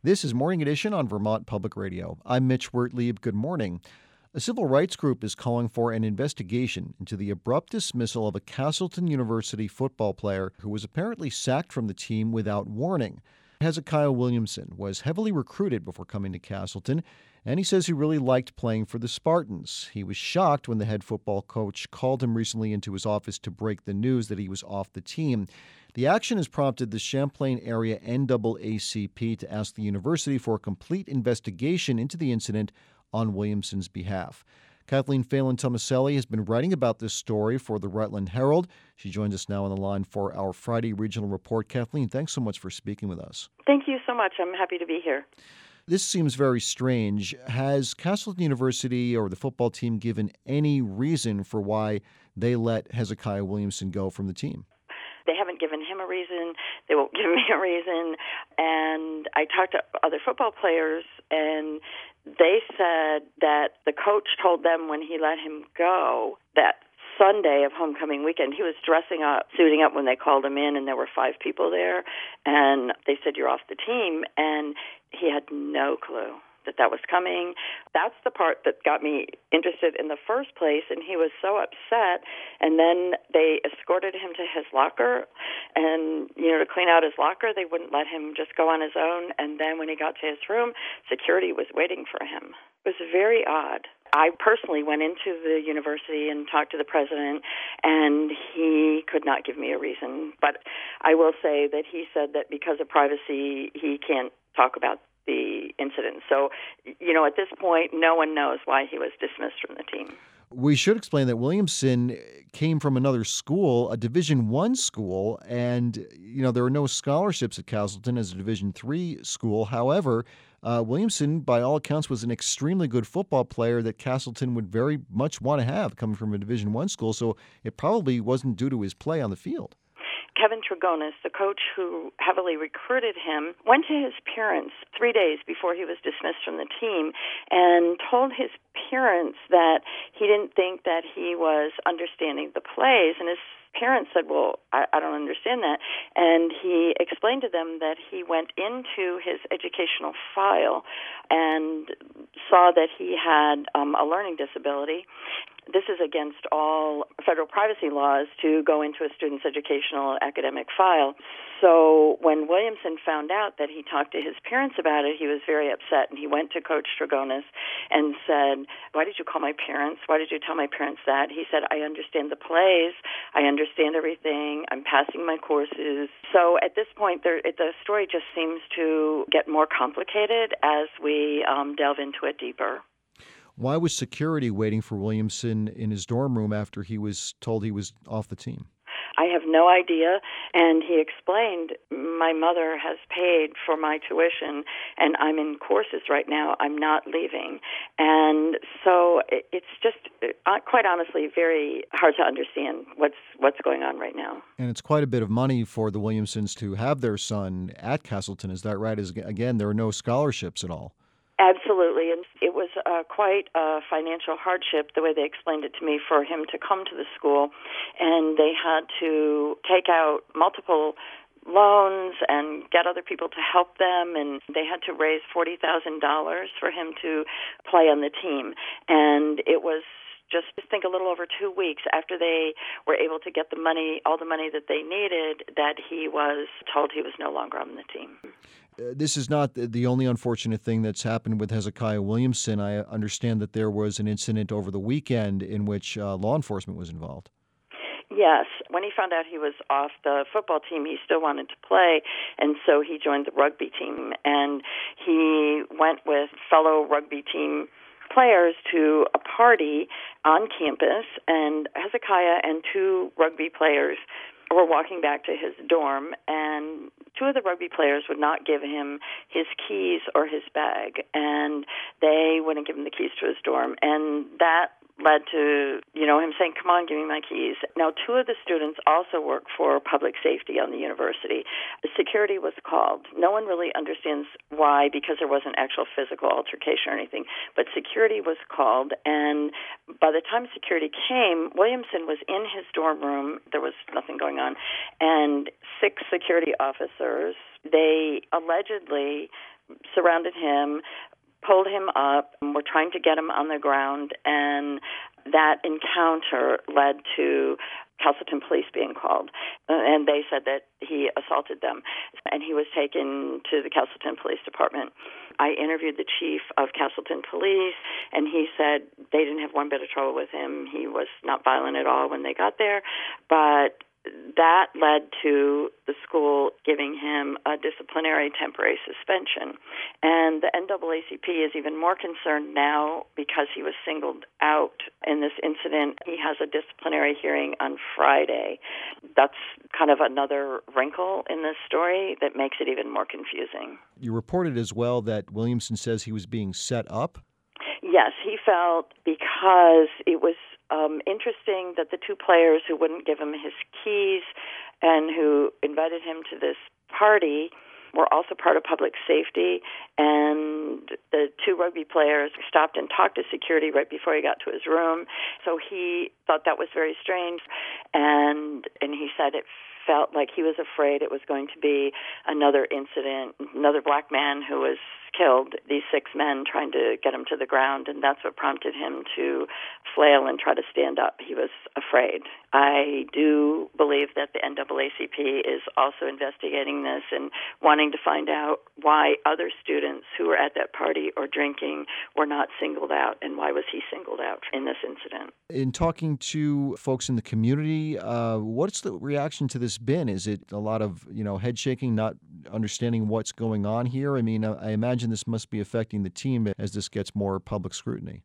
This is Morning Edition on Vermont Public Radio. I'm Mitch Wertlieb. Good morning. A civil rights group is calling for an investigation into the abrupt dismissal of a Castleton University football player who was apparently sacked from the team without warning. Hezekiah Williamson was heavily recruited before coming to Castleton, and he says he really liked playing for the Spartans. He was shocked when the head football coach called him recently into his office to break the news that he was off the team. The action has prompted the Champlain area NAACP to ask the university for a complete investigation into the incident on Williamson's behalf. Kathleen Phelan-Tomaselli has been writing about this story for the Rutland Herald. She joins us now on the line for our Friday regional report. Kathleen, thanks so much for speaking with us. Thank you so much. I'm happy to be here. This seems very strange. Has Castleton University or the football team given any reason for why they let Hezekiah Williamson go from the team? They haven't given him a reason. They won't give me a reason. And I talked to other football players, and they said that the coach told them when he let him go that Sunday of homecoming weekend, he was dressing up, suiting up when they called him in, and there were 5 people there. And they said, "You're off the team." And he had no clue that was coming. That's the part that got me interested in the first place, and he was so upset. And then they escorted him to his locker, and, to clean out his locker, they wouldn't let him just go on his own. And then when he got to his room, security was waiting for him. It was very odd. I personally went into the university and talked to the president, and he could not give me a reason. But I will say that he said that because of privacy, he can't talk about the incident. So, at this point, no one knows why he was dismissed from the team. We should explain that Williamson came from another school, a Division I school, and, there were no scholarships at Castleton as a Division III school. However, Williamson, by all accounts, was an extremely good football player that Castleton would very much want to have coming from a Division I school, so it probably wasn't due to his play on the field. Kevin Tregonis, the coach who heavily recruited him, went to his parents 3 days before he was dismissed from the team and told his parents that he didn't think that he was understanding the plays. And his parents said, "Well, I don't understand that." And he explained to them that he went into his educational file and saw that he had a learning disability. This is against all federal privacy laws to go into a student's educational academic file. So when Williamson found out that he talked to his parents about it, he was very upset, and he went to Coach Tregonis and said, "Why did you call my parents? Why did you tell my parents that?" He said, "I understand the plays. I understand everything. I'm passing my courses." So at this point, the story just seems to get more complicated as we delve into it deeper. Why was security waiting for Williamson in his dorm room after he was told he was off the team? I have no idea. And he explained, "My mother has paid for my tuition, and I'm in courses right now. I'm not leaving." And so it's just, quite honestly, very hard to understand what's going on right now. And it's quite a bit of money for the Williamsons to have their son at Castleton. Is that right? Again, there are no scholarships at all. Absolutely, and it was quite a financial hardship, the way they explained it to me, for him to come to the school, and they had to take out multiple loans and get other people to help them, and they had to raise $40,000 for him to play on the team, and it was just think a little over 2 weeks after they were able to get all the money that they needed, that he was told he was no longer on the team. This is not the only unfortunate thing that's happened with Hezekiah Williamson. I understand that there was an incident over the weekend in which law enforcement was involved. Yes. When he found out he was off the football team, he still wanted to play, and so he joined the rugby team. And he went with fellow rugby team players to a party on campus, and Hezekiah and 2 rugby players were walking back to his dorm, and 2 of the rugby players would not give him his keys or his bag, and they wouldn't give him the keys to his dorm, and that led to, him saying, "Come on, give me my keys." Now, 2 of the students also work for public safety on the university. Security was called. No one really understands why, because there wasn't actual physical altercation or anything, but security was called, and by the time security came, Williamson was in his dorm room. There was nothing going on, and 6 security officers, they allegedly surrounded him, pulled him up, and were trying to get him on the ground, and that encounter led to Castleton police being called, and they said that he assaulted them, and he was taken to the Castleton Police Department. I interviewed the chief of Castleton Police, and he said they didn't have one bit of trouble with him. He was not violent at all when they got there, but that led to the school giving him a disciplinary temporary suspension. And the NAACP is even more concerned now because he was singled out in this incident. He has a disciplinary hearing on Friday. That's kind of another wrinkle in this story that makes it even more confusing. You reported as well that Williamson says he was being set up. Yes, he felt because it was interesting that the two players who wouldn't give him his keys and who invited him to this party were also part of public safety, and the two rugby players stopped and talked to security right before he got to his room. So he thought that was very strange, and he said it felt like he was afraid it was going to be another incident, another black man who was killed, these 6 men trying to get him to the ground, and that's what prompted him to flail and try to stand up. He was afraid. I do believe that the NAACP is also investigating this and wanting to find out why other students who were at that party or drinking were not singled out, and why was he singled out in this incident. In talking to folks in the community, what's the reaction to this been? Is it a lot of, head shaking, not understanding what's going on here? I mean, I imagine this must be affecting the team as this gets more public scrutiny.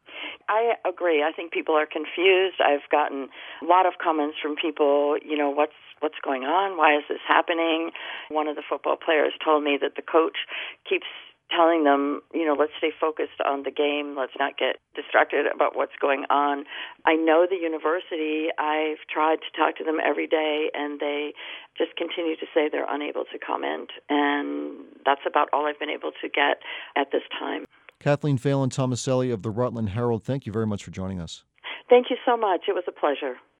I agree. I think people are confused. I've gotten a lot of comments from people, what's going on? Why is this happening? One of the football players told me that the coach keeps telling them, let's stay focused on the game. Let's not get distracted about what's going on. I know the university. I've tried to talk to them every day, and they just continue to say they're unable to comment. And that's about all I've been able to get at this time. Kathleen Phelan Tomaselli of the Rutland Herald, thank you very much for joining us. Thank you so much. It was a pleasure.